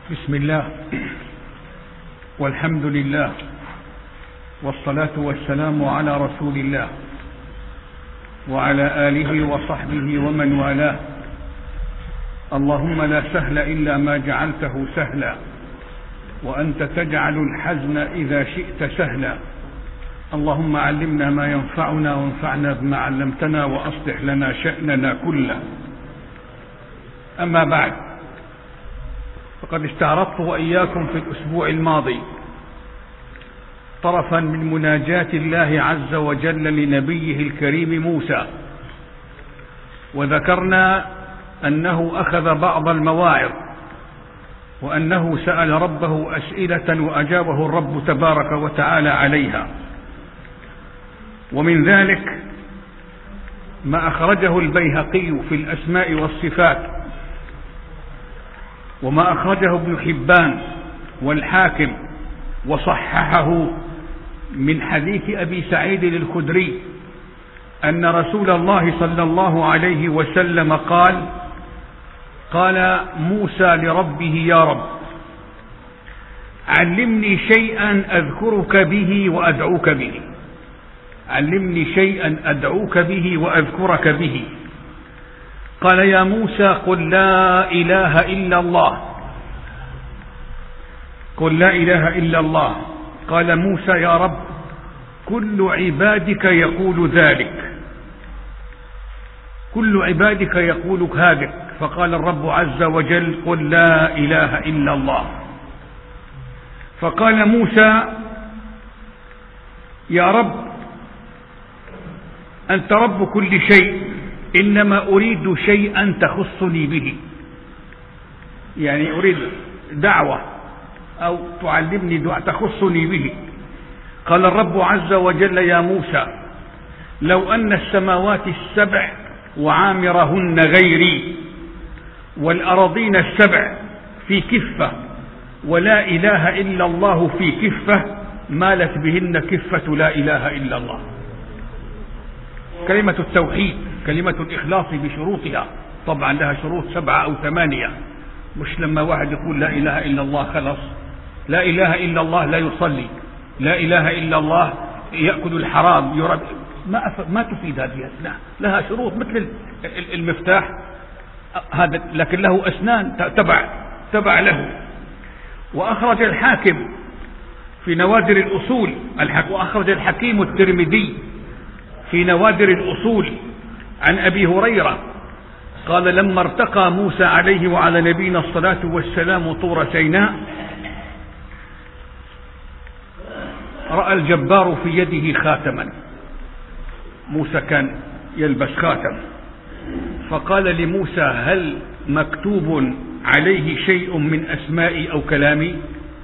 بسم الله والحمد لله والصلاة والسلام على رسول الله وعلى آله وصحبه ومن والاه. اللهم لا سهل إلا ما جعلته سهلا وأنت تجعل الحزن إذا شئت سهلا. اللهم علمنا ما ينفعنا وانفعنا بما علمتنا وأصلح لنا شأننا كله. أما بعد، فقد استعرضت وإياكم في الأسبوع الماضي طرفا من مناجاة الله عز وجل لنبيه الكريم موسى، وذكرنا أنه أخذ بعض المواعظ وأنه سأل ربه أسئلة وأجابه الرب تبارك وتعالى عليها. ومن ذلك ما أخرجه البيهقي في الأسماء والصفات، وما أخرجه ابن حبان والحاكم وصححه من حديث أبي سعيد الخدري أن رسول الله صلى الله عليه وسلم قال موسى لربه: يا رب، علمني شيئا أذكرك به وأدعوك به. علمني شيئا أدعوك به وأذكرك به. قال: يا موسى قل لا إله إلا الله. قل لا إله إلا الله. قال موسى: يا رب، كل عبادك يقول ذلك، كل عبادك يقول هذا. فقال الرب عز وجل: قل لا إله إلا الله. فقال موسى: يا رب، أنت رب كل شيء، إنما أريد شيئا تخصني به، يعني أريد دعوة أو تعلمني دعوة تخصني به. قال الرب عز وجل: يا موسى، لو أن السماوات السبع وعامرهن غيري والأراضين السبع في كفة ولا إله إلا الله في كفة مالت بهن كفة لا إله إلا الله. كلمة التوحيد، كلمة الإخلاص بشروطها، طبعا لها شروط 7 أو 8، مش لما واحد يقول لا إله إلا الله خلاص. لا إله إلا الله لا يصلي، لا إله إلا الله يأكل الحرام، يرد، ما تفيد هذه. لها شروط مثل المفتاح هذا، لكن له أسنان تبع له. وأخرج الحاكم في نوادر الأصول، وأخرج الحكيم الترمذي في نوادر الأصول عن أبي هريرة قال: لما ارتقى موسى عليه وعلى نبينا الصلاة والسلام طور سيناء، رأى الجبار في يده خاتما. موسى كان يلبس خاتم، فقال لموسى: هل مكتوب عليه شيء من أسمائي أو كلامي؟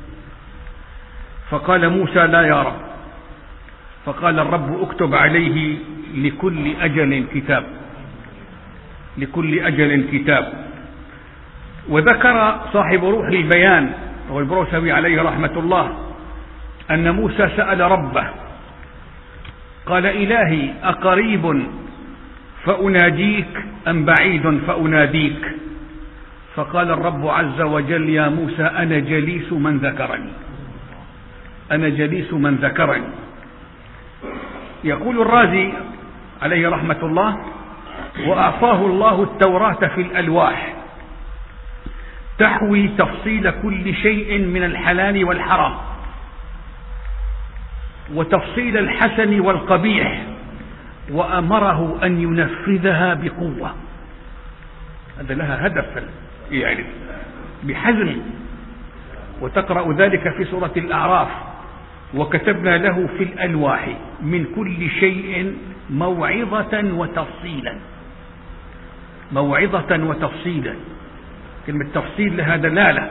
فقال موسى: لا يا رب. فقال الرب: اكتب عليه لكل أجل كتاب، لكل أجل كتاب. وذكر صاحب روح البيان والبروسوي عليه رحمة الله أن موسى سأل ربه قال: إلهي، أقريب فأناجيك أم بعيد فأناديك؟ فقال الرب عز وجل: يا موسى، أنا جليس من ذكرني، أنا جليس من ذكرني. يقول الرازي عليه رحمة الله: وأعطاه الله التوراة في الألواح تحوي تفصيل كل شيء من الحلال والحرام وتفصيل الحسن والقبيح، وأمره أن ينفذها بقوة. هذا لها هدف، يعني بحزم. وتقرأ ذلك في سورة الأعراف: وكتبنا له في الألواح من كل شيء موعظة وتفصيلا. موعظة وتفصيلا، كلمة تفصيل لها دلالة،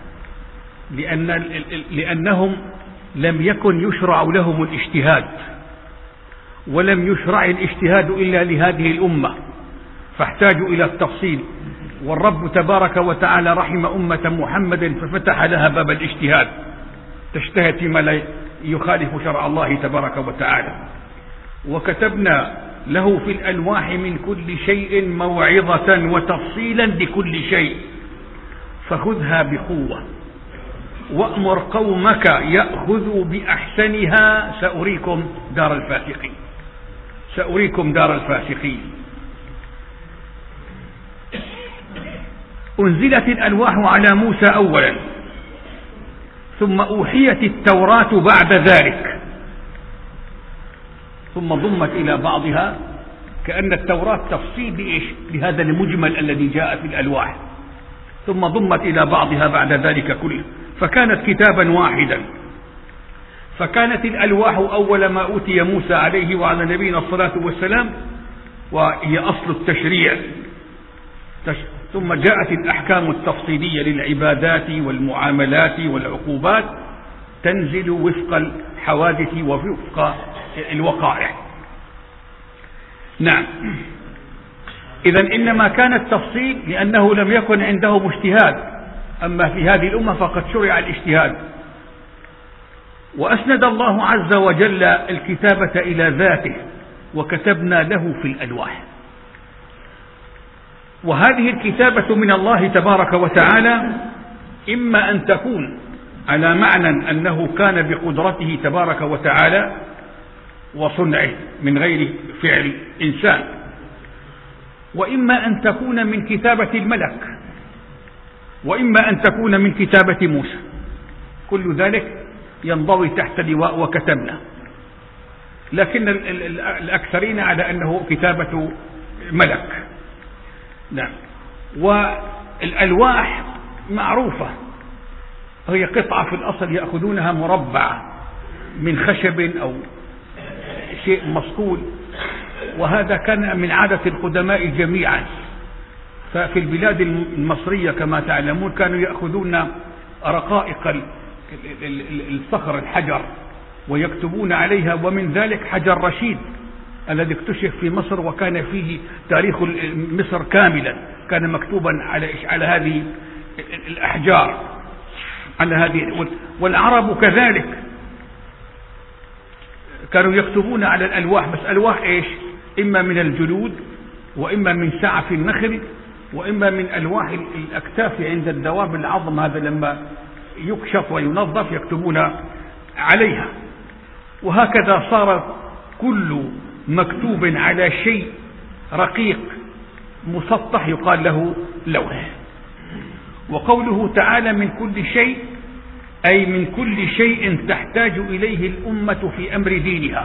لأنهم لم يكن يشرع لهم الاجتهاد، ولم يشرع الاجتهاد إلا لهذه الأمة، فاحتاجوا إلى التفصيل. والرب تبارك وتعالى رحم أمة محمد ففتح لها باب الاجتهاد، تجتهد فيما لا يخالف شرع الله تبارك وتعالى. وكتبنا له في الألواح من كل شيء موعظة وتفصيلا لكل شيء، فخذها بقوة. وأمر قومك يأخذوا بأحسنها سأريكم دار الفاسقين. سأريكم دار الفاسقين. أنزلت الألواح على موسى أولا، ثم أوحيت التوراة بعد ذلك، ثم ضمت إلى بعضها، كأن التوراة تفصيل بإيش؟ لهذا المجمل الذي جاء في الألواح، ثم ضمت إلى بعضها بعد ذلك كله، فكانت كتابا واحدا. فكانت الألواح أول ما أوتي موسى عليه وعلى نبينا الصلاة والسلام، وهي أصل التشريع. ثم جاءت الأحكام التفصيلية للعبادات والمعاملات والعقوبات تنزل وفق الحوادث ووفق الوقائع. نعم. إذن إنما كان التفصيل لأنه لم يكن عندهم اجتهاد، أما في هذه الأمة فقد شرع الاجتهاد. وأسند الله عز وجل الكتابة إلى ذاته، وكتبنا له في الألواح. وهذه الكتابة من الله تبارك وتعالى إما أن تكون على معنى أنه كان بقدرته تبارك وتعالى وصنعه من غير فعل إنسان، وإما أن تكون من كتابة الملك، وإما أن تكون من كتابة موسى. كل ذلك ينضوي تحت لواء وكتبنا، لكن الأكثرين على أنه كتابة ملك. نعم. والألواح معروفة، هي قطعة في الأصل يأخذونها مربعة من خشب أو شيء مصقول، وهذا كان من عادة القدماء جميعا. ففي البلاد المصرية كما تعلمون كانوا يأخذون رقائق الصخر الحجر ويكتبون عليها، ومن ذلك حجر رشيد الذي اكتشف في مصر، وكان فيه تاريخ مصر كاملا، كان مكتوبا على هذه الأحجار، على هذه. والعرب كذلك كانوا يكتبون على الألواح، بس ألواح إيش؟ إما من الجلود، وإما من سعف النخل، وإما من ألواح الأكتاف عند الدواب، العظم هذا لما يكشف وينظف يكتبون عليها. وهكذا صار كل مكتوب على شيء رقيق مسطح يقال له لوح. وقوله تعالى من كل شيء، أي من كل شيء تحتاج إليه الأمة في أمر دينها.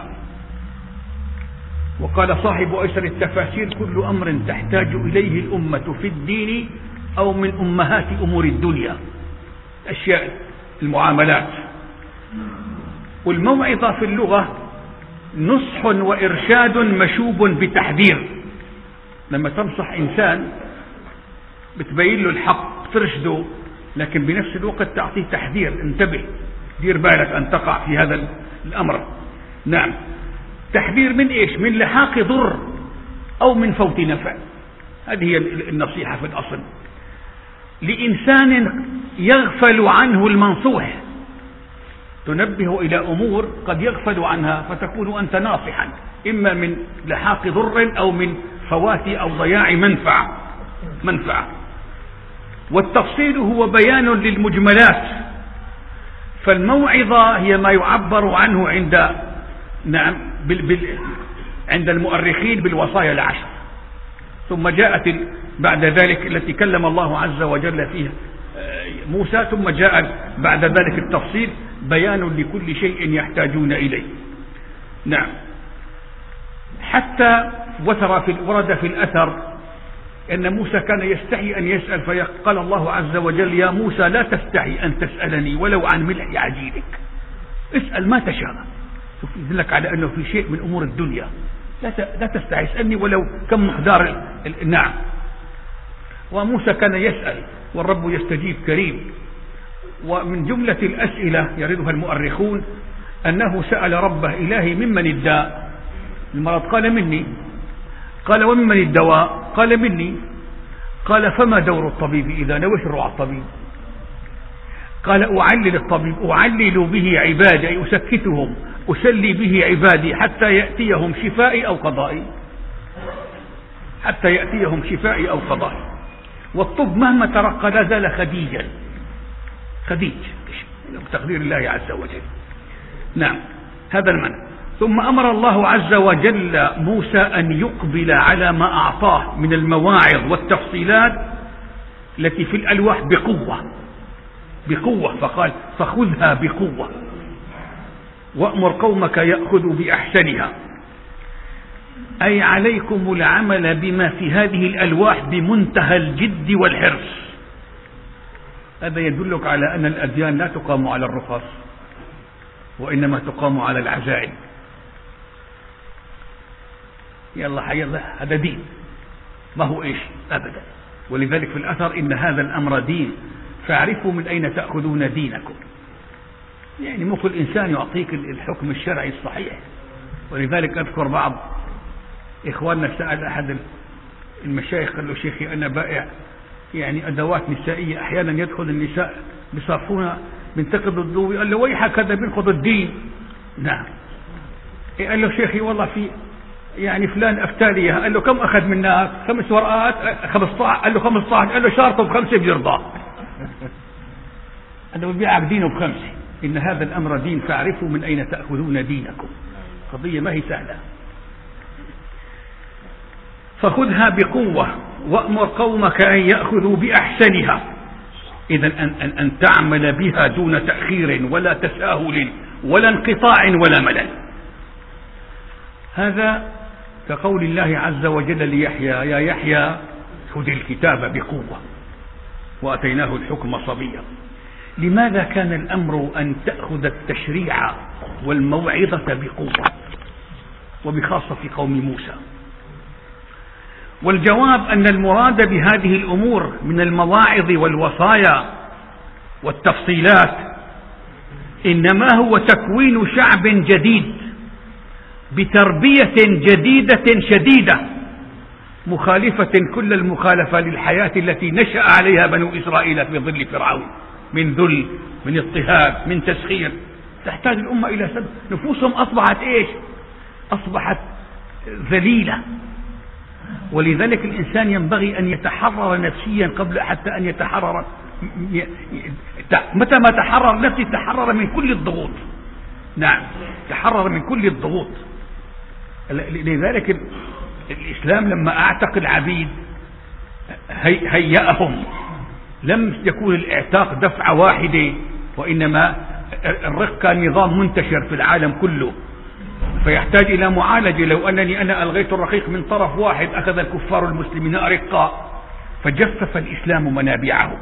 وقال صاحب أيسر التفاسير كل أمر تحتاج إليه الأمة في الدين أو من أمهات أمور الدنيا، أشياء المعاملات. والموعظة في اللغة نصح وإرشاد مشوب بتحذير. لما تنصح إنسان بتبين له الحق، ترشده، لكن بنفس الوقت تعطيه تحذير، انتبه، دير بالك أن تقع في هذا الأمر. نعم. تحذير من إيش؟ من لحاق ضر أو من فوت نفع. هذه هي النصيحة في الأصل لإنسان يغفل عنه المنصوح، تنبه إلى أمور قد يغفل عنها، فتكون أنت ناصحا، إما من لحاق ضر أو من فوات أو ضياع منفعة. والتفصيل هو بيان للمجملات، فالموعظة هي ما يعبر عنه عند المؤرخين بالوصايا العشر. ثم جاءت بعد ذلك التي كلم الله عز وجل فيها موسى، ثم جاء بعد ذلك التفصيل بيان لكل شيء يحتاجون إليه. نعم. حتى ورد في الأثر أن موسى كان يستحي أن يسأل، فقال الله عز وجل يا موسى لا تستحي أن تسألني ولو عن ملح عجينك، اسأل ما تشاء. يدلك على أنه في شيء من أمور الدنيا لا تستحي، اسألني ولو كم مقدار. نعم. وموسى كان يسأل والرب يستجيب كريم. ومن جملة الأسئلة يردها المؤرخون أنه سأل ربه إلهي ممن الداء؟ المرض قال مني. قال وممن الدواء؟ قال مني. قال فما دور الطبيب إذا نوش روع الطبيب؟ قال أعلل الطبيب، أعلل به عبادي، أي أسكتهم، أسلي به عبادي حتى يأتيهم شفائي أو قضائي، حتى يأتيهم شفائي أو قضائي. والطب مهما ترقى لا زال خديج. بتقدير الله عز وجل. نعم، هذا المعنى. ثم أمر الله عز وجل موسى أن يقبل على ما أعطاه من المواعظ والتفصيلات التي في الألواح بقوة، فقال فخذها بقوة وأمر قومك يأخذوا بأحسنها، أي عليكم العمل بما في هذه الألواح بمنتهى الجد والحرص. هذا يدلك على أن الأديان لا تقام على الرخص، وإنما تقام على العزائم. يلا هذا دين، ما هو إيش أبدا. ولذلك في الأثر إن هذا الأمر دين فاعرفوا من أين تأخذون دينكم. يعني مو كل إنسان يعطيك الحكم الشرعي الصحيح. ولذلك أذكر بعض إخواننا سأل أحد المشايخ قال له شيخي أنا بائع يعني أدوات نسائية، أحيانا يدخل النساء بصرفونها بنتقد الضوء، قال له ويحك هذا بينقض الدين. نعم. قال له شيخي والله في يعني فلان أفتاليه، قال له كم أخذ منك؟ 5 ورقات 15. قال له 15. قال له شارطه ب5 بيرضى. قال له بيبيعك دينه ب5. إن هذا الأمر دين فاعرفوا من أين تأخذون دينكم. قضية ما هي سهلة. فخذها بقوة وأمر قومك أن يأخذوا بأحسنها. إذن أن تعمل بها دون تأخير ولا تساهل ولا انقطاع ولا ملل. هذا كقول الله عز وجل ليحيى يا يحيى خذ الكتاب بقوة وأتيناه الحكم صبيا. لماذا كان الأمر أن تأخذ التشريع والموعظة بقوة وبخاصة في قوم موسى؟ والجواب أن المراد بهذه الأمور من المواعظ والوصايا والتفصيلات إنما هو تكوين شعب جديد بتربية جديدة شديدة مخالفة كل المخالفة للحياة التي نشأ عليها بنو إسرائيل في ظل فرعون من ذل، من اضطهاد، من تسخير. تحتاج الأمة إلى سبب. نفوسهم أصبحت إيش؟ أصبحت ذليلة. ولذلك الإنسان ينبغي أن يتحرر نفسيا قبل حتى أن يتحرر. متى ما تحرر نفسي تحرر من كل الضغوط. نعم، تحرر من كل الضغوط. لذلك الإسلام لما أعتق العبيد هيأهم. لم يكون الاعتاق دفعة واحدة، وإنما الرق كان نظام منتشر في العالم كله، فيحتاج إلى معالجة. لو أنني أنا ألغيت الرقيق من طرف واحد أخذ الكفار المسلمين أرقاء، فجفف الإسلام منابعه.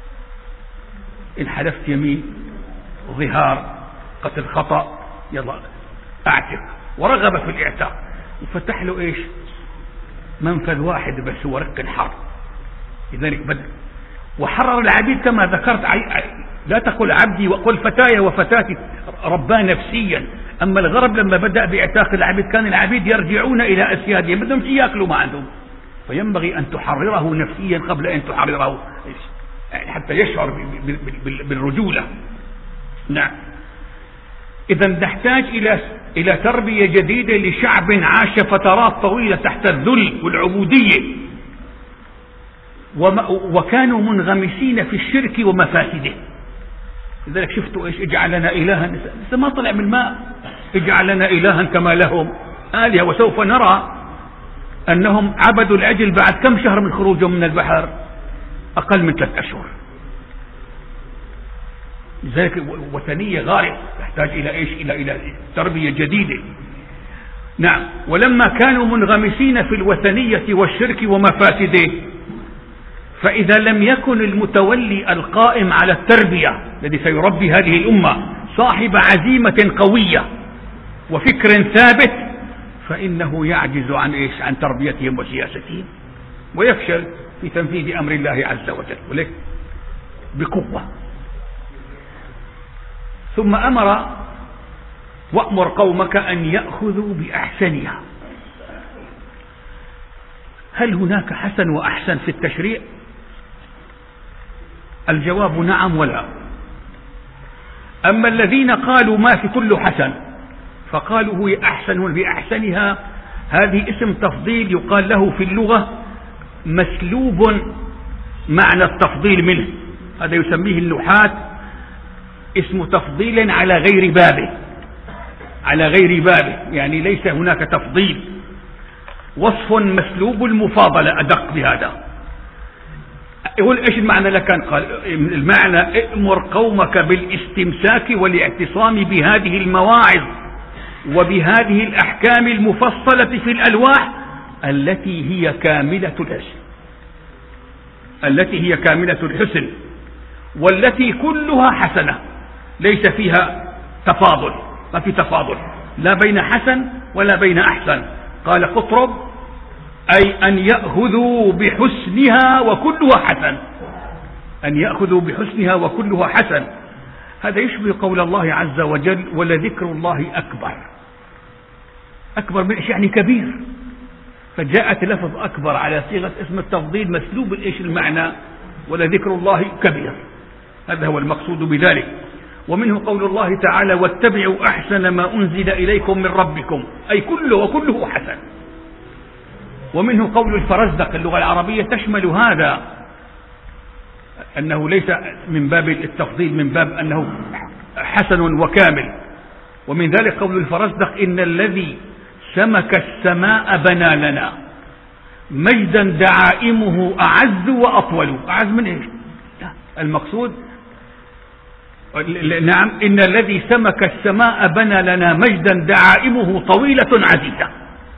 إن حلفت يمين، ظهار، قتل خطأ، يلا أعتق. ورغب في الإعتاق وفتح له إيش؟ منفذ واحد بس هو رق الحرب. لذلك بدأ وحرر العبيد كما ذكرت. لا تقل عبدي وقل فتاي وفتاتي، رباه نفسيا. أما الغرب لما بدأ بإعتاق العبيد كان العبيد يرجعون إلى أسيادهم، بدهم يأكلوا ما عندهم. فينبغي أن تحرره نفسيا قبل أن تحرره حتى يشعر بالرجولة. نعم. إذا نحتاج إلى تربية جديدة لشعب عاش فترات طويلة تحت الذل والعبودية، وكانوا منغمسين في الشرك ومفاسده. لذلك شفتوا إيش؟ اجعل لنا إلها، لسه ما طلع من الماء، اجعل لنا إلها كما لهم آلهة. وسوف نرى أنهم عبدوا العجل بعد كم شهر من خروجهم من البحر؟ أقل من 3 أشهر. لذلك وثنية غارق تحتاج إلى إيش؟ إلى تربية جديدة. نعم. ولما كانوا منغمسين في الوثنية والشرك ومفاسده، فإذا لم يكن المتولي القائم على التربية الذي سيربي هذه الأمة صاحب عزيمة قوية وفكر ثابت، فإنه يعجز عن إيش؟ عن تربيتهم وسياستهم، ويفشل في تنفيذ أمر الله عز وجل. ولك بقوة. ثم أمر وأمر قومك أن يأخذوا بأحسنها. هل هناك حسن وأحسن في التشريع؟ الجواب نعم ولا. أما الذين قالوا ما في كل حسن فقالوا هو أحسن بأحسنها، هذه اسم تفضيل يقال له في اللغة مسلوب معنى التفضيل منه. هذا يسميه النحاة اسم تفضيل على غير بابه، على غير بابه، يعني ليس هناك تفضيل، وصف مسلوب المفاضلة أدق بهذا. يقول إيش المعنى لكان؟ قال المعنى ائمر قومك بالاستمساك والاعتصام بهذه المواعظ وبهذه الأحكام المفصلة في الألواح التي هي كاملة الحسن، التي هي كاملة الحسن، والتي كلها حسنة، ليس فيها تفاضل، ما في تفاضل لا بين حسن ولا بين أحسن. قال قطرب أي أن يأخذوا بحسنها وكلها حسن، أن يأخذوا بحسنها وكلها حسن. هذا يشبه قول الله عز وجل ولذكر الله أكبر. أكبر من إيش؟ يعني كبير. فجاءت لفظ أكبر على صيغة اسم التفضيل مسلوب إيش المعنى؟ ولذكر الله كبير. هذا هو المقصود بذلك. ومنه قول الله تعالى واتبعوا أحسن ما أنزل إليكم من ربكم، أي كله وكله حسن. ومنه قول الفرزدق اللغة العربية تشمل هذا، أنه ليس من باب التفضيل، من باب أنه حسن وكامل. ومن ذلك قول الفرزدق إن الذي سمك السماء بنى لنا مجدا دعائمه أعز وأطول. أعز من إيش؟ المقصود نعم، إن الذي سمك السماء بنى لنا مجدا دعائمه طويلة عزيزة.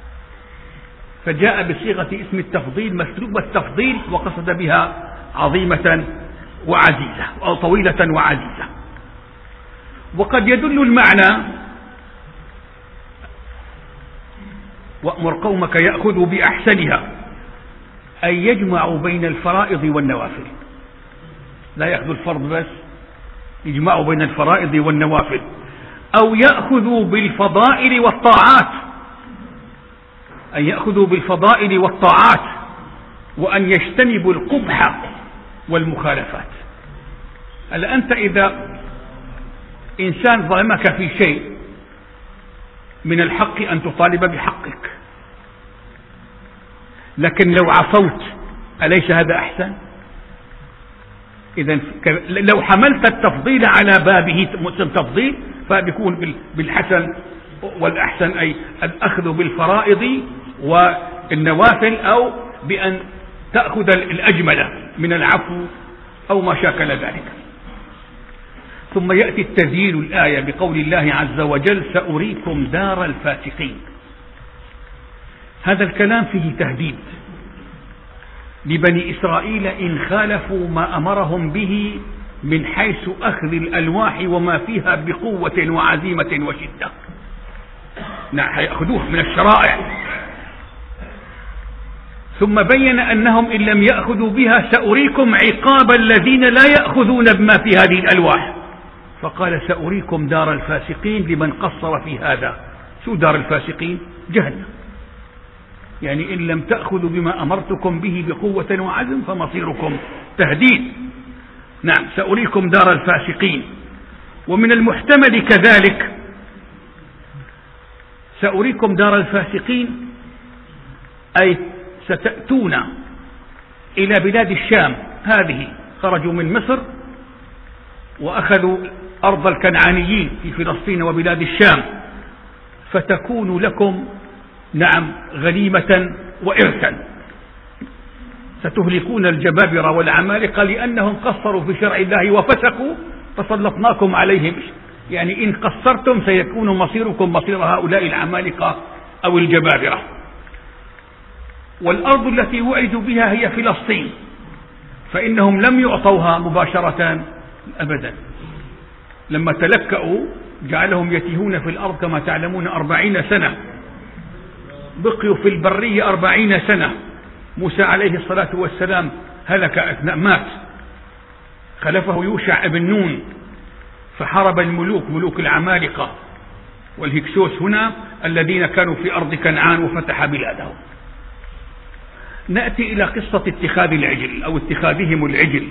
فجاء بصيغة اسم التفضيل مسلوب التفضيل وقصد بها عظيمة وعزيزة أو طويلة وعزيزة. وقد يدل المعنى وأمر قومك يأخذوا بأحسنها أي يجمعوا بين الفرائض والنوافل، لا يأخذوا الفرض بس، يجمعوا بين الفرائض والنوافل. أو يأخذوا بالفضائل والطاعات، أن يأخذوا بالفضائل والطاعات، وأن يجتنبوا القبح والمخالفات. هلا أنت إذا إنسان ظلمك في شيء من الحق أن تطالب بحقك، لكن لو عصوت أليس هذا أحسن؟ إذا لو حملت التفضيل على بابه تفضيل فبيكون بالحسن والأحسن، أي الأخذ بالفرائض والنوافل، أو بأن تأخذ الأجمل من العفو أو ما شاكل ذلك. ثم يأتي التذييل الآية بقول الله عز وجل سأريكم دار الفاسقين. هذا الكلام فيه تهديد لبني إسرائيل إن خالفوا ما أمرهم به من حيث أخذ الألواح وما فيها بقوة وعزيمة وشدة. نعم هيأخذوه من الشرائع. ثم بين أنهم إن لم يأخذوا بها سأريكم عقاب الذين لا يأخذون بما في هذه الألواح، فقال سأريكم دار الفاسقين لمن قصر في هذا. شو دار الفاسقين؟ جهنم. يعني إن لم تأخذوا بما أمرتكم به بقوة وعزم فمصيركم تهديد. نعم سأريكم دار الفاسقين. ومن المحتمل كذلك سأريكم دار الفاسقين أي ستأتون إلى بلاد الشام، هذه خرجوا من مصر وأخذوا أرض الكنعانيين في فلسطين وبلاد الشام، فتكون لكم نعم غنيمة وإرثا. ستهلكون الجبابرة والعمالقة لأنهم قصروا في شرع الله وفسقوا فسلطناكم عليهم. يعني إن قصرتم سيكون مصيركم مصير هؤلاء العمالقة أو الجبابرة. والأرض التي وعدوا بها هي فلسطين، فإنهم لم يعطوها مباشرة أبدا. لما تلكأوا جعلهم يتيهون في الأرض كما تعلمون 40 سنة، بقيوا في البرية 40 سنة. موسى عليه الصلاة والسلام هلك أثناء مات، خلفه يوشع ابن نون فحارب الملوك، ملوك العمالقة والهكسوس هنا الذين كانوا في أرض كنعان وفتح بلادهم. نأتي إلى قصة اتخاذ العجل أو اتخاذهم العجل.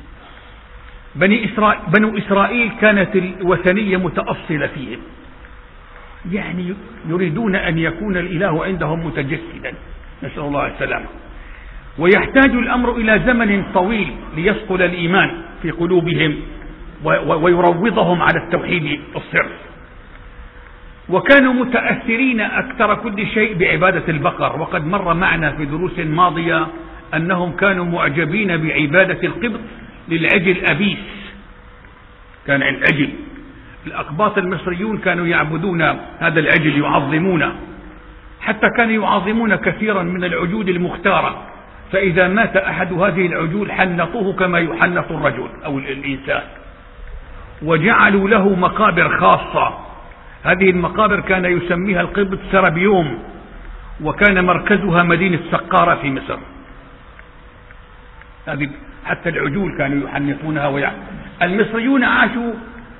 بنو إسرائيل كانت الوثنية متأصلة فيهم، يعني يريدون أن يكون الإله عندهم متجسدا، نسأل الله السلامة. ويحتاج الأمر إلى زمن طويل ليصقل الإيمان في قلوبهم ويروضهم على التوحيد الصرف. وكانوا متأثرين أكثر كل شيء بعبادة البقر، وقد مر معنا في دروس ماضية أنهم كانوا معجبين بعبادة القبط للعجل أبيس. كان العجل، الأقباط المصريون كانوا يعبدون هذا العجل، يعظمونه، حتى كانوا يعظمون كثيرا من العجول المختارة، فإذا مات أحد هذه العجول حنطوه كما يحنط الرجل أو الإنسان، وجعلوا له مقابر خاصة. هذه المقابر كان يسميها القبط سربيوم، وكان مركزها مدينة سقارة في مصر. هذه حتى العجول كانوا يحنطونها المصريون عاشوا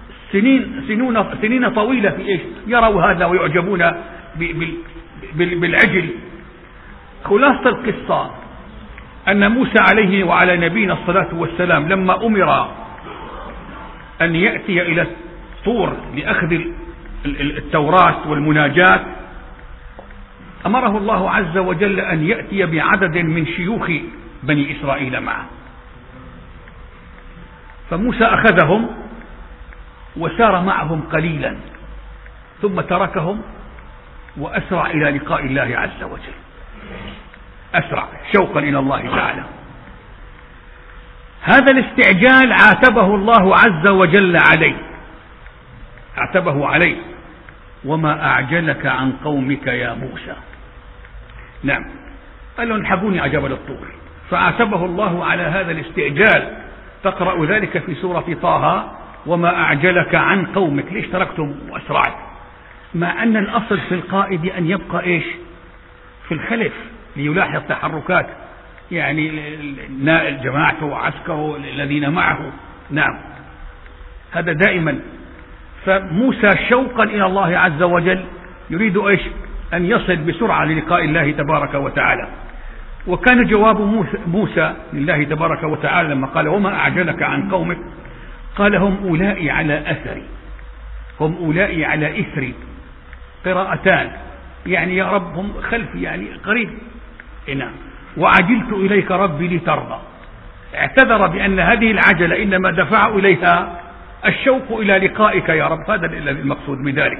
سنين طويلة في إيش؟ يروا هذا ويعجبون بالعجل. خلاصة القصة أن موسى عليه وعلى نبينا الصلاة والسلام لما أمر أن يأتي إلى الطور لأخذ التوراة والمناجاة، أمره الله عز وجل أن يأتي بعدد من شيوخ بني إسرائيل معه. فموسى أخذهم وسار معهم قليلا ثم تركهم وأسرع إلى لقاء الله عز وجل، أسرع شوقا إلى الله تعالى. هذا الاستعجال عاتبه الله عز وجل عليه، عاتبه عليه: وما أعجلك عن قومك يا موسى. نعم، قال له: انحبوني على جبل الطور. فعاتبه الله على هذا الاستعجال. تقرأ ذلك في سورة طه: وما أعجلك عن قومك، ليش تركتم وأسرعت؟ مع أن الأصل في القائد أن يبقى إيش؟ في الخلف ليلاحظ تحركات يعني جماعته وعسكره الذين معه. نعم، هذا دائما. فموسى شوقا إلى الله عز وجل يريد إيش؟ أن يصل بسرعة للقاء الله تبارك وتعالى. وكان جواب موسى لله تبارك وتعالى لما قال: وما أعجلك عن قومك؟ قال: هم أولئي على أثري، هم أولئي على إثري. قراءتان، يعني يا رب هم خلفي، يعني قريب. نعم. وعجلت إليك ربي لترضى. اعتذر بأن هذه العجلة إنما دفع إليها الشوق إلى لقائك يا رب، هذا المقصود بذلك.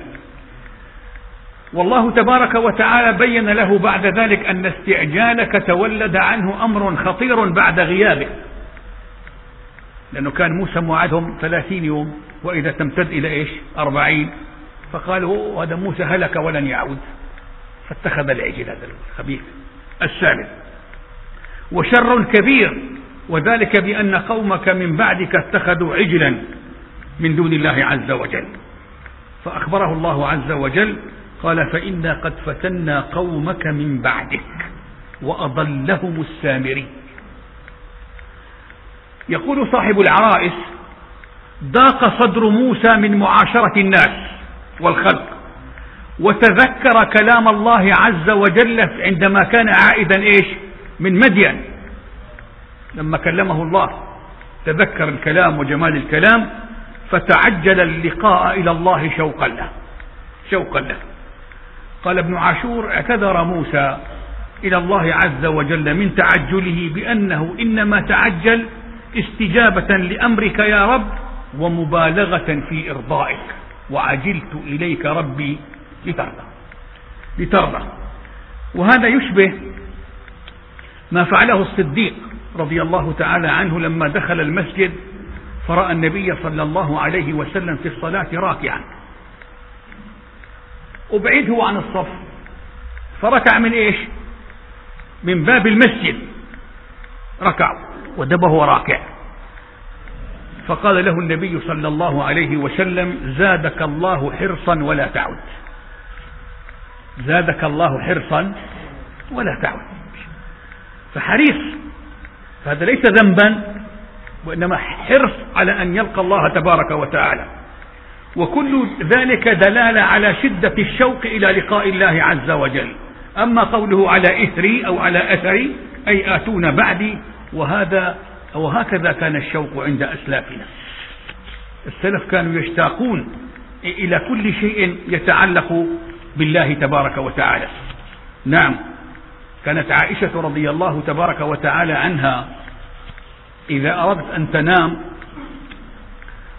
والله تبارك وتعالى بين له بعد ذلك أن استعجالك تولد عنه أمر خطير بعد غيابه، لأنه كان موسى موعدهم 30 يوم، وإذا تمتد إلى إيش؟ 40. فقالوا: هذا موسى هلك ولن يعود، فاتخذ العجل هذا الخبيث السالم. وشر كبير، وذلك بأن قومك من بعدك اتخذوا عجلا من دون الله عز وجل. فأخبره الله عز وجل قال: فإنا قد فتنا قومك من بعدك وأضلهم السامري. يقول صاحب العرائس: ضاق صدر موسى من معاشرة الناس والخلق، وتذكر كلام الله عز وجل عندما كان عائدا إيش؟ من مدين، لما كلمه الله تذكر الكلام وجمال الكلام، فتعجل اللقاء إلى الله شوقا له، شوقا له. قال ابن عاشور: اعتذر موسى إلى الله عز وجل من تعجله بأنه إنما تعجل استجابة لأمرك يا رب ومبالغة في إرضائك، وعجلت إليك ربي لترضى. وهذا يشبه ما فعله الصديق رضي الله تعالى عنه لما دخل المسجد فرأى النبي صلى الله عليه وسلم في الصلاة راكعا، وبعيد هو عن الصف، فركع من إيش؟ من باب المسجد، ركع ودبه راكع. فقال له النبي صلى الله عليه وسلم: زادك الله حرصا ولا تعد، زادك الله حرصا ولا تعد. فحريص، فهذا ليس ذنبا، وإنما حرص على أن يلقى الله تبارك وتعالى. وكل ذلك دلالة على شدة الشوق إلى لقاء الله عز وجل. أما قوله على إثري أو على أثري أي آتون بعدي، وهكذا كان الشوق عند أسلافنا. السلف كانوا يشتاقون إلى كل شيء يتعلق بالله تبارك وتعالى. نعم، كانت عائشة رضي الله تبارك وتعالى عنها إذا أردت أن تنام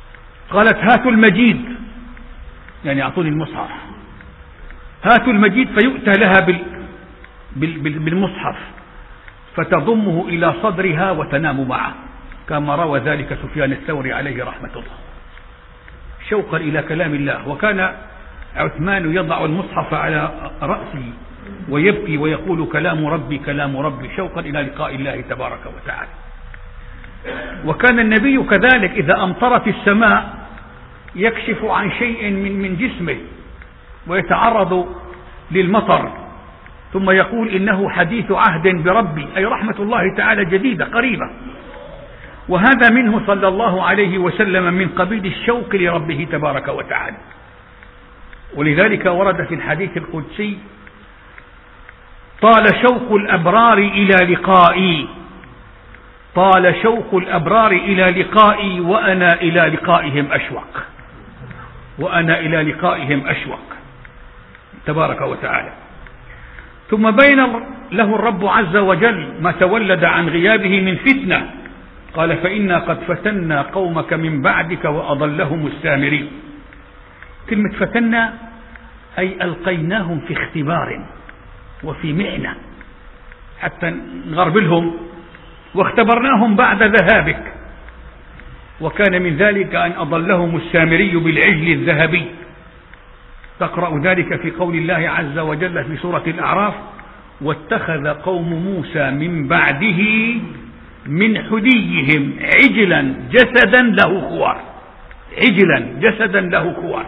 قالت هاتوا المجيد، يعني أعطوني المصحف، هاتوا المجيد، فيؤتى لها بالمصحف فتضمه إلى صدرها وتنام معه، كما روى ذلك سفيان الثوري عليه رحمة الله، شوقا إلى كلام الله. وكان عثمان يضع المصحف على رأسه ويبكي ويقول كلام ربي كلام ربي، شوقا إلى لقاء الله تبارك وتعالى. وكان النبي كذلك إذا أمطرت السماء يكشف عن شيء من جسمه ويتعرض للمطر، ثم يقول إنه حديث عهد بربي، أي رحمة الله تعالى جديدة قريبة. وهذا منه صلى الله عليه وسلم من قبيل الشوق لربه تبارك وتعالى. ولذلك ورد في الحديث القدسي: طال شوق الأبرار إلى لقائي، طال شوق الأبرار إلى لقائي وأنا إلى لقائهم أشوق، وأنا إلى لقائهم أشوق تبارك وتعالى. ثم بين له الرب عز وجل ما تولد عن غيابه من فتنة، قال: فإنا قد فتنا قومك من بعدك وأضلهم السامري. كلمة فتنا أي ألقيناهم في اختبار وفي محنة حتى نغربلهم، واختبرناهم بعد ذهابك. وكان من ذلك أن أضلهم السامري بالعجل الذهبي، تقرأ ذلك في قول الله عز وجل في سورة الأعراف: واتخذ قوم موسى من بعده من حديهم عجلا جسدا له خوار، عجلا جسدا له خوار.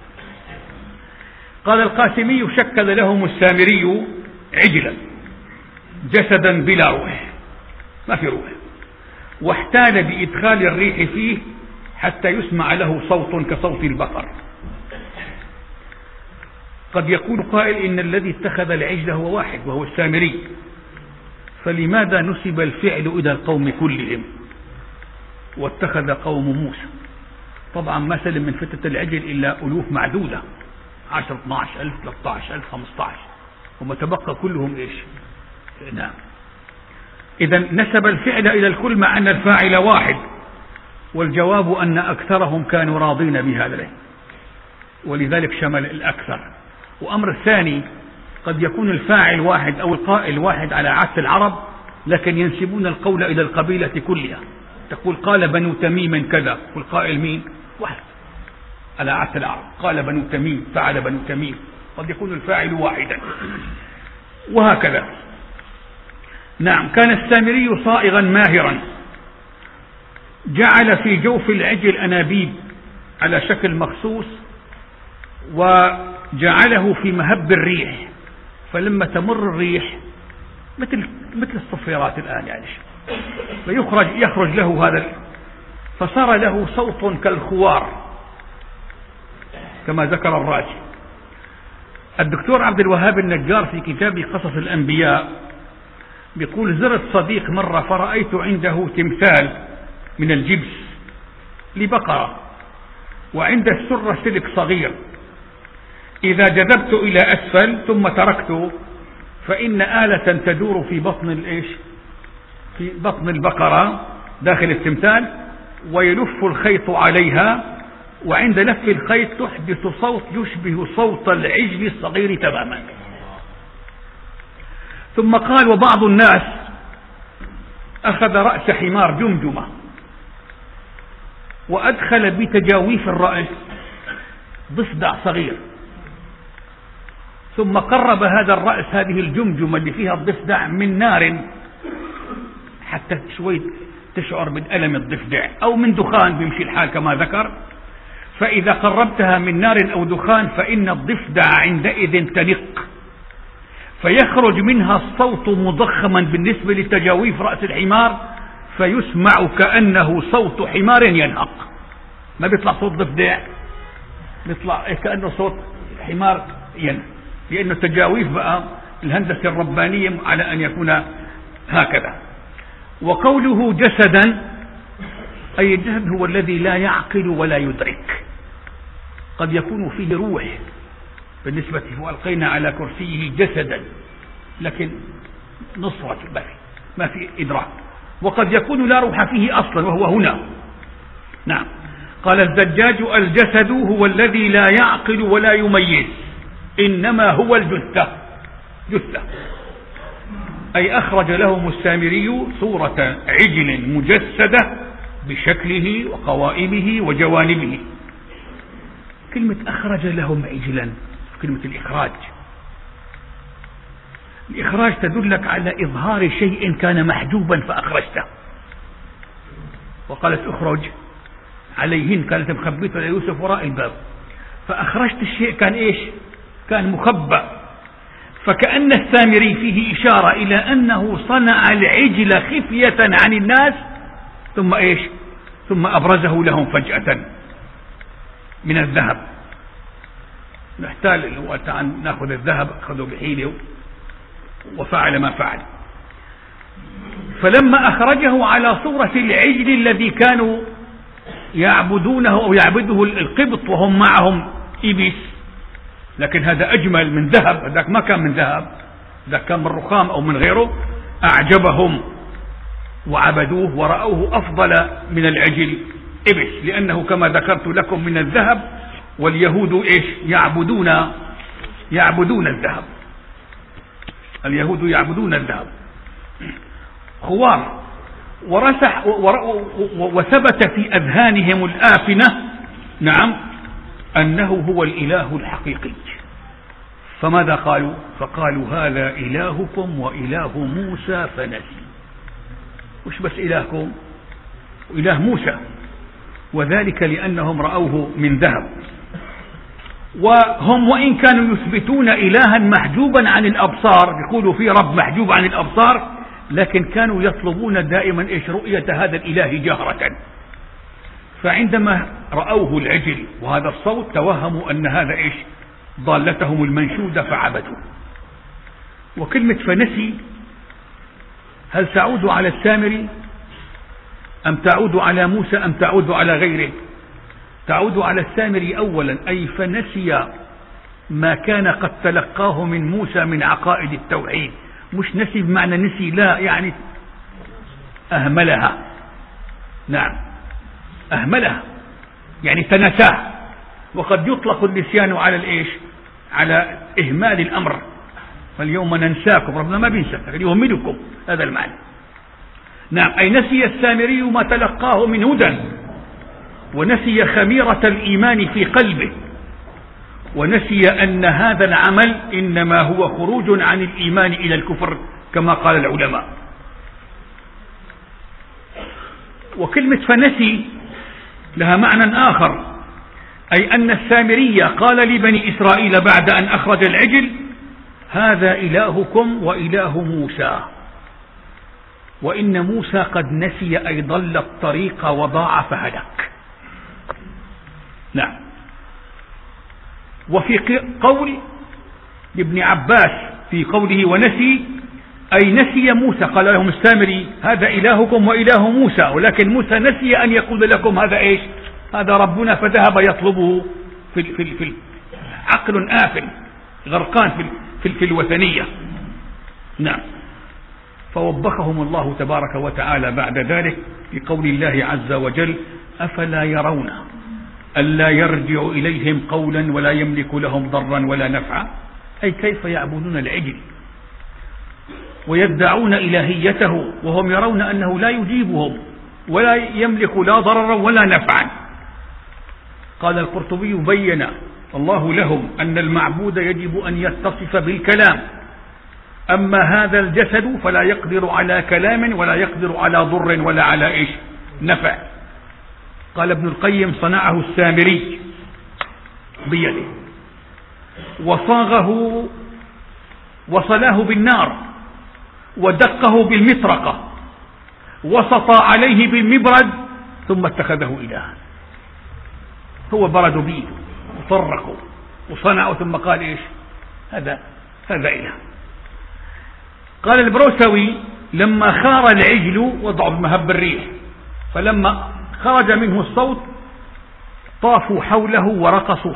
قال القاسمي: شكل لهم السامري عجلا جسدا بلا روح، ما في روح، واحتال بإدخال الريح فيه حتى يسمع له صوت كصوت البقر. قد يقول قائل إن الذي اتخذ العجل هو واحد وهو السامري، فلماذا نسب الفعل إلى القوم كلهم واتخذ قوم موسى؟ طبعا ما سلم من فتة العجل إلا ألوف معدودة، 10 12 ألف 13 ألف 15، وما تبقى كلهم إيش؟ نعم. إذا نسب الفعل إلى الكل مع أن الفاعل واحد، والجواب أن أكثرهم كانوا راضين بهذا، ولذلك شمل الأكثر. وأمر الثاني، قد يكون الفاعل واحد أو القائل واحد على عكس العرب، لكن ينسبون القول إلى القبيلة كلها. تقول قال بنو تميم كذا، والقائل مين؟ واحد على عكس العرب، قال بنو تميم، فعل بنو تميم، قد يكون الفاعل واحدا، وهكذا. نعم. كان السامري صائغا ماهرا، جعل في جوف العجل أنابيب على شكل مخصوص، وجعله في مهب الريح، فلما تمر الريح مثل الصفيرات الآن يعني، يخرج له هذا، فصار له صوت كالخوار كما ذكر الرازي. الدكتور عبد الوهاب النجار في كتاب قصص الأنبياء بيقول: زرت صديق مرة فرأيت عنده تمثال من الجبس لبقرة، وعند السرة سلك صغير، إذا جذبت إلى أسفل ثم تركته فإن آلة تدور في بطن البقرة داخل التمثال، ويلف الخيط عليها، وعند لف الخيط تحدث صوت يشبه صوت العجل الصغير تماما. ثم قال: وبعض الناس أخذ رأس حمار جمجمة وأدخل بتجاويف الرأس ضفدع صغير، ثم قرب هذا الرأس، هذه الجمجمة اللي فيها الضفدع، من نار حتى شوي تشعر بالألم الضفدع، أو من دخان بيمشي الحال كما ذكر. فإذا قربتها من نار أو دخان فإن الضفدع عندئذ تنق، فيخرج منها الصوت مضخما بالنسبة لتجاويف رأس الحمار، فيسمع كأنه صوت حمار ينهق. ما بيطلع صوت ضفدع، بيطلع كأنه صوت حمار ينهق، لأنه تجاويف بقى الهندسة الربانية على أن يكون هكذا. وقوله جسدا، أي الجسد هو الذي لا يعقل ولا يدرك، قد يكون فيه روح بالنسبة وألقينا على كرسيه جسدا، لكن نصرة ما في إدراك، وقد يكون لا روح فيه أصلا وهو هنا. نعم. قال الزجاج: الجسد هو الذي لا يعقل ولا يميز، إنما هو الجثة. جثة، أي أخرج لهم السامري صورة عجل مجسدة بشكله وقوائمه وجوانبه. كلمة أخرج لهم عجلا، كلمة الإخراج تدلك على إظهار شيء كان محجوبا فأخرجته. وقالت: اخرج عليهن، كانت مخبيته ليوسف وراء الباب، فأخرجت الشيء كان إيش؟ كان مخبأ. فكأن السامري فيه إشارة إلى أنه صنع العجل خفية عن الناس، ثم إيش؟ ثم أبرزه لهم فجأة من الذهب. نحتال الوقت عن نأخذ الذهب، أخذه بحيله وفعل ما فعل. فلما أخرجه على صورة العجل الذي كانوا يعبدونه أو يعبده القبط وهم معهم إبس، لكن هذا أجمل من ذهب، هذاك ما كان من ذهب، ذاك كان من رخام أو من غيره، أعجبهم وعبدوه ورأوه أفضل من العجل إبس، لأنه كما ذكرت لكم من الذهب، واليهود إيش؟ يعبدون الذهب. اليهود يعبدون الذهب. خوار. وثبت في أذهانهم الآفنة، نعم، أنه هو الإله الحقيقي. فماذا قالوا؟ فقالوا: هذا إلهكم وإله موسى فنسي. مش بس إلهكم وإله موسى، وذلك لأنهم رأوه من ذهب. وهم وإن كانوا يثبتون إلها محجوبا عن الأبصار، يقولوا في رب محجوب عن الأبصار، لكن كانوا يطلبون دائما إيش؟ رؤية هذا الإله جهرة. فعندما رأوه العجل وهذا الصوت توهموا أن هذا إيش؟ ضالتهم المنشودة فعبدوا. وكلمة فنسي هل تعود على السامري أم تعود على موسى أم تعود على غيره؟ تعود على السامري أولا، أي فنسي ما كان قد تلقاه من موسى من عقائد التوحيد. مش نسي بمعنى نسي، لا، يعني أهملها. نعم، أهملها يعني تنساه. وقد يطلق النسيان على الإيش؟ على إهمال الأمر. فاليوم ننساكم، ربنا ما بينسى، يهملكم، هذا المعنى. نعم، أي نسي السامري ما تلقاه من هدى، ونسي خميرة الإيمان في قلبه، ونسي أن هذا العمل إنما هو خروج عن الإيمان إلى الكفر كما قال العلماء. وكلمة فنسي لها معنى آخر، أي أن السامري قال لبني إسرائيل بعد أن أخرج العجل: هذا إلهكم وإله موسى، وإن موسى قد نسي أي ضل الطريق وضاع فهلك. نعم. وفي قول ابن عباس في قوله ونسي، أي نسي موسى، قال لهم السامري: هذا إلهكم وإله موسى، ولكن موسى نسي أن يقول لكم هذا إيش؟ هذا ربنا، فذهب يطلبه في عقل آفل غرقان في الوثنية. نعم. فوبخهم الله تبارك وتعالى بعد ذلك في قول الله عز وجل: أفلا يرون ألا يرجع إليهم قولا ولا يملك لهم ضرا ولا نفعا. أي كيف يعبدون العجل ويدعون إلهيته وهم يرون أنه لا يجيبهم ولا يملك لا ضررا ولا نفعا. قال القرطبي: بين الله لهم أن المعبود يجب أن يتصف بالكلام، أما هذا الجسد فلا يقدر على كلام ولا يقدر على ضر ولا على إيش؟ نفع. قال ابن القيم: صنعه السامري بيده وصاغه وصلاه بالنار ودقه بالمطرقة وسطى عليه بالمبرد ثم اتخذه إلها. هو برد بيده وفرقوا وصنعوا ثم قال إيش؟ هذا إله. قال البروسوي: لما خار العجل وضعوا بمهب الريح، فلما خرج منه الصوت طافوا حوله ورقصوا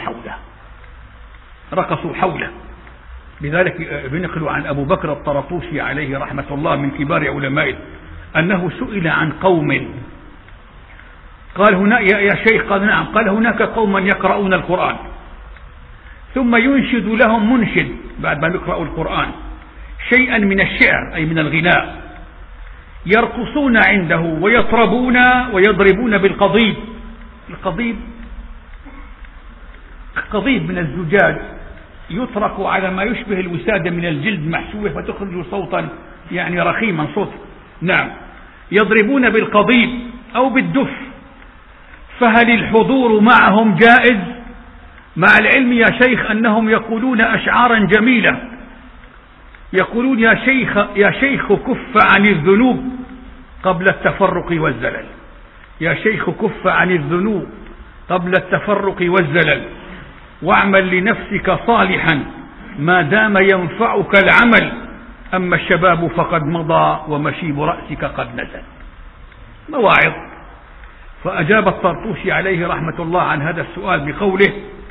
حوله. لذلك بنقل عن أبو بكر الطرطوسي عليه رحمة الله من كبار علمائه أنه سئل عن قوم قال هنا يا شيخ، قال نعم. قال هناك قوما يقرؤون القرآن ثم ينشد لهم منشد بعد ما يقرأوا القرآن شيئا من الشعر أي من الغناء، يرقصون عنده ويطربون ويضربون بالقضيب. القضيب قضيب من الزجاج يطرق على ما يشبه الوسادة من الجلد محشوة فتخرج صوتا يعني رخيما صوت. نعم، يضربون بالقضيب أو بالدف. فهل الحضور معهم جائز؟ مع العلم يا شيخ أنهم يقولون أشعارا جميلة، يقولون يا شيخ كف عن الذنوب قبل التفرق والزلل، يا شيخ كف عن الذنوب قبل التفرق والزلل، واعمل لنفسك صالحا ما دام ينفعك العمل، أما الشباب فقد مضى ومشيب رأسك قد نزل. مواعظ. فأجاب الطرطوشي عليه رحمة الله عن هذا السؤال بقوله: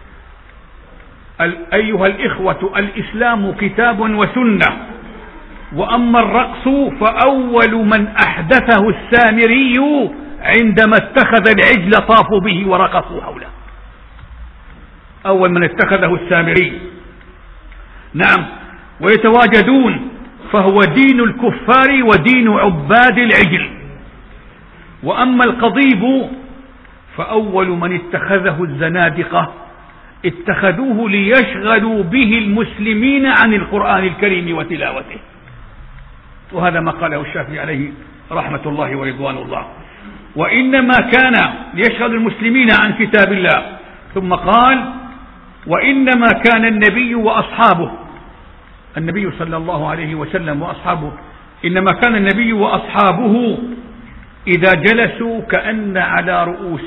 أيها الإخوة، الإسلام كتاب وسنة، وأما الرقص فأول من أحدثه السامري عندما اتخذ العجل طافوا به ورقصوا حوله. أول من اتخذه السامري. نعم، ويتواجدون، فهو دين الكفار ودين عباد العجل. وأما القضيب فأول من اتخذه الزنادقة، اتخذوه ليشغلوا به المسلمين عن القرآن الكريم وتلاوته. وهذا ما قاله الشافعي عليه رحمة الله ورضوان الله. وإنما كان ليشغل المسلمين عن كتاب الله. ثم قال: وإنما كان النبي وأصحابه، النبي صلى الله عليه وسلم وأصحابه، إنما كان النبي وأصحابه إذا جلسوا كأن على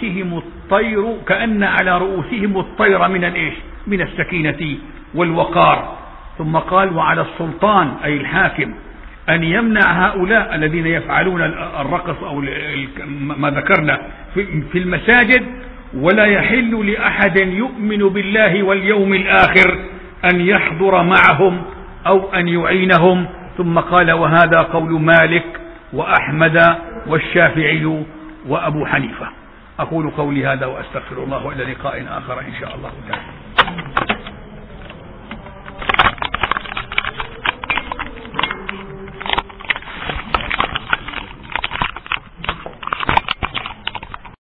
رؤوسهم الطير من السكينة والوقار. ثم قال: وعلى السلطان أي الحاكم أن يمنع هؤلاء الذين يفعلون الرقص أو ما ذكرنا في المساجد، ولا يحل لأحد يؤمن بالله واليوم الآخر أن يحضر معهم أو أن يعينهم. ثم قال: وهذا قول مالك وأحمد والشافعي وأبو حنيفة. أقول قولي هذا وأستغفر الله، وإلى لقاء آخر إن شاء الله تعالى.